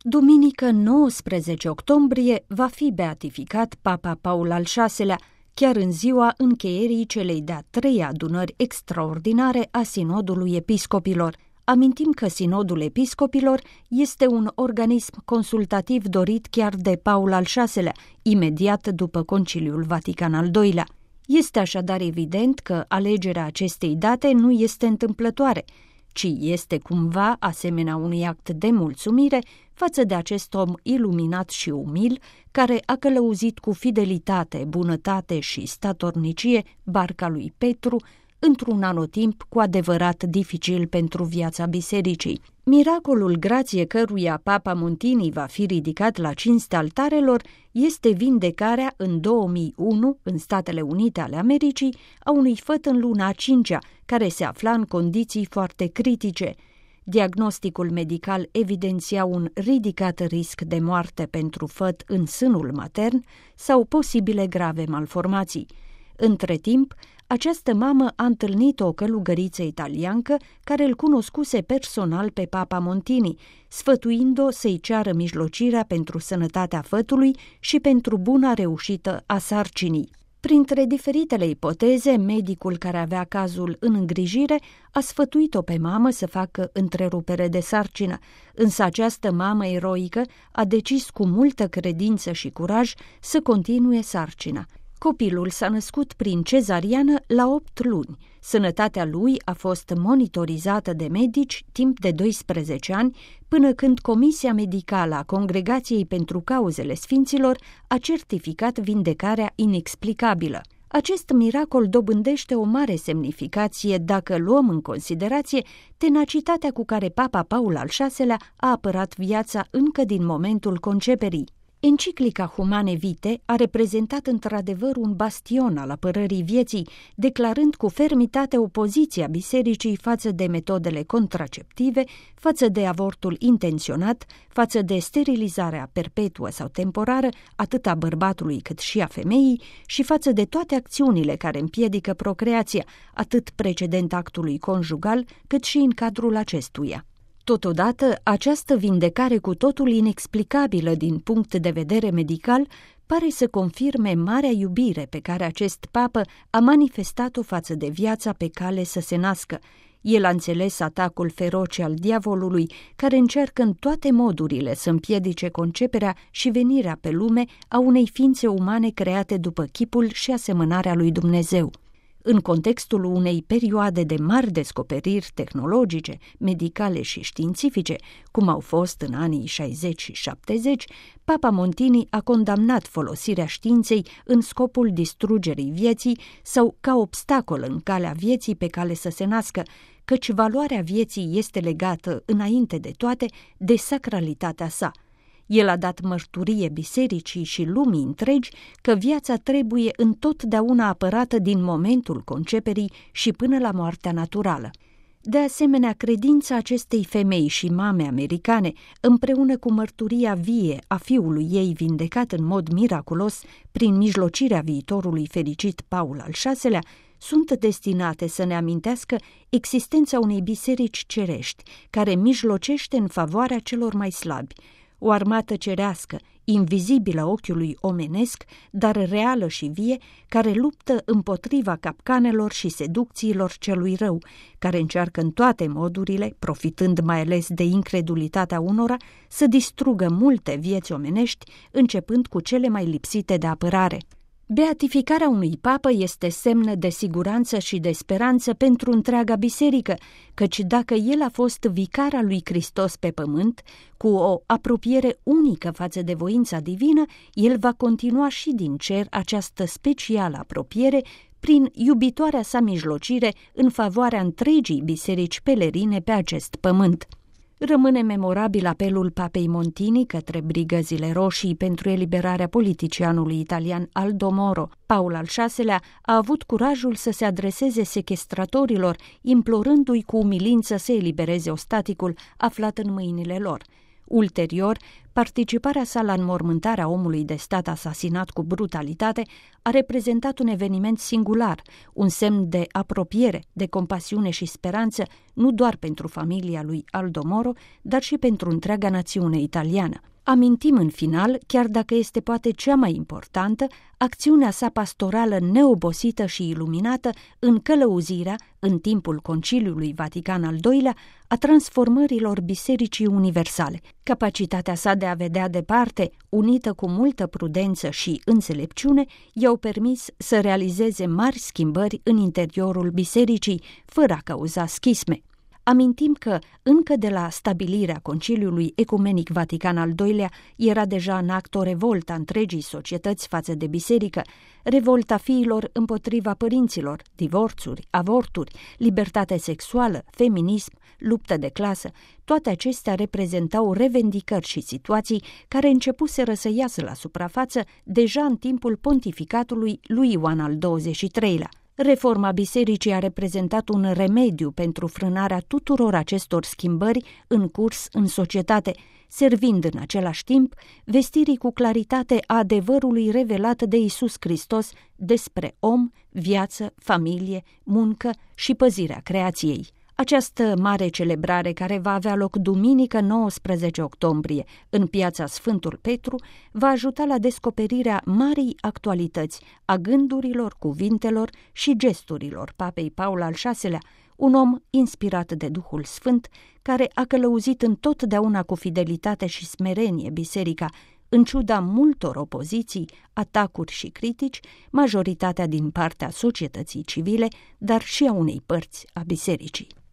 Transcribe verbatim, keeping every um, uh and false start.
Duminică nouăsprezece octombrie va fi beatificat Papa Paul al șaselea, chiar în ziua încheierii celei de-a treia adunări extraordinare a Sinodului Episcopilor. Amintim că Sinodul Episcopilor este un organism consultativ dorit chiar de Paul al șaselea, imediat după Conciliul Vatican al doilea. Este așadar evident că alegerea acestei date nu este întâmplătoare, ci este cumva asemenea unui act de mulțumire față de acest om iluminat și umil, care a călăuzit cu fidelitate, bunătate și statornicie barca lui Petru într-un anotimp cu adevărat dificil pentru viața bisericii. Miracolul grație căruia Papa Montini va fi ridicat la cinstea altarelor este vindecarea în două mii unu, în Statele Unite ale Americii, a unui făt în luna a cincea, care se afla în condiții foarte critice. Diagnosticul medical evidenția un ridicat risc de moarte pentru făt în sânul matern sau posibile grave malformații. Între timp, această mamă a întâlnit o călugăriță italiancă care îl cunoscuse personal pe Papa Montini, sfătuind-o să-i ceară mijlocirea pentru sănătatea fătului și pentru buna reușită a sarcinii. Printre diferitele ipoteze, medicul care avea cazul în îngrijire a sfătuit-o pe mamă să facă întrerupere de sarcină, însă această mamă eroică a decis cu multă credință și curaj să continue sarcina. Copilul s-a născut prin cezariană la opt luni. Sănătatea lui a fost monitorizată de medici timp de doisprezece ani, până când Comisia Medicală a Congregației pentru Cauzele Sfinților a certificat vindecarea inexplicabilă. Acest miracol dobândește o mare semnificație dacă luăm în considerație tenacitatea cu care Papa Paul al șaselea a apărat viața încă din momentul conceperii. Enciclica Humane Vitae a reprezentat într-adevăr un bastion al apărării vieții, declarând cu fermitate opoziția bisericii față de metodele contraceptive, față de avortul intenționat, față de sterilizarea perpetuă sau temporară, atât a bărbatului cât și a femeii, și față de toate acțiunile care împiedică procreația, atât precedent actului conjugal, cât și în cadrul acestuia. Totodată, această vindecare cu totul inexplicabilă din punct de vedere medical pare să confirme marea iubire pe care acest papă a manifestat-o față de viața pe cale să se nască. El a înțeles atacul feroce al diavolului, care încearcă în toate modurile să împiedice conceperea și venirea pe lume a unei ființe umane create după chipul și asemănarea lui Dumnezeu. În contextul unei perioade de mari descoperiri tehnologice, medicale și științifice, cum au fost în anii șaizeci și șaptezeci, Papa Montini a condamnat folosirea științei în scopul distrugerii vieții sau ca obstacol în calea vieții pe cale să se nască, căci valoarea vieții este legată, înainte de toate, de sacralitatea sa. El a dat mărturie bisericii și lumii întregi că viața trebuie întotdeauna apărată din momentul conceperii și până la moartea naturală. De asemenea, credința acestei femei și mame americane, împreună cu mărturia vie a fiului ei vindecat în mod miraculos prin mijlocirea viitorului fericit Paul al șaselea, sunt destinate să ne amintească existența unei biserici cerești, care mijlocește în favoarea celor mai slabi, o armată cerească, invizibilă ochiului omenesc, dar reală și vie, care luptă împotriva capcanelor și seducțiilor celui rău, care încearcă în toate modurile, profitând mai ales de incredulitatea unora, să distrugă multe vieți omenești, începând cu cele mai lipsite de apărare. Beatificarea unui papă este semn de siguranță și de speranță pentru întreaga biserică, căci dacă el a fost vicar al lui Hristos pe pământ, cu o apropiere unică față de voința divină, el va continua și din cer această specială apropiere prin iubitoarea sa mijlocire în favoarea întregii biserici pelerine pe acest pământ. Rămâne memorabil apelul Papei Montini către Brigăzile Roșii pentru eliberarea politicianului italian Aldo Moro. Paul al șaselea a avut curajul să se adreseze sechestratorilor, implorându-i cu umilință să elibereze ostaticul aflat în mâinile lor. Ulterior, participarea sa la înmormântarea omului de stat asasinat cu brutalitate a reprezentat un eveniment singular, un semn de apropiere, de compasiune și speranță, nu doar pentru familia lui Aldo Moro, dar și pentru întreaga națiune italiană. Amintim în final, chiar dacă este poate cea mai importantă, acțiunea sa pastorală neobosită și iluminată în călăuzirea, în timpul Conciliului Vatican al doilea, a transformărilor Bisericii Universale. Capacitatea sa de a vedea departe, unită cu multă prudență și înțelepciune, i-au permis să realizeze mari schimbări în interiorul bisericii, fără a cauza schisme. Amintim că, încă de la stabilirea Conciliului Ecumenic Vatican al doilea, era deja în act o revoltă a întregii societăți față de biserică, revolta fiilor împotriva părinților, divorțuri, avorturi, libertate sexuală, feminism, luptă de clasă. Toate acestea reprezentau revendicări și situații care începuseră să iasă la suprafață deja în timpul pontificatului lui Ioan al douăzeci și treilea. Reforma bisericii a reprezentat un remediu pentru frânarea tuturor acestor schimbări în curs în societate, servind în același timp vestirii cu claritate a adevărului revelat de Iisus Hristos despre om, viață, familie, muncă și păzirea creației. Această mare celebrare, care va avea loc duminică nouăsprezece octombrie în piața Sfântul Petru, va ajuta la descoperirea marii actualități a gândurilor, cuvintelor și gesturilor Papei Paul al șaselea, un om inspirat de Duhul Sfânt, care a călăuzit întotdeauna cu fidelitate și smerenie biserica, în ciuda multor opoziții, atacuri și critici, majoritatea din partea societății civile, dar și a unei părți a bisericii.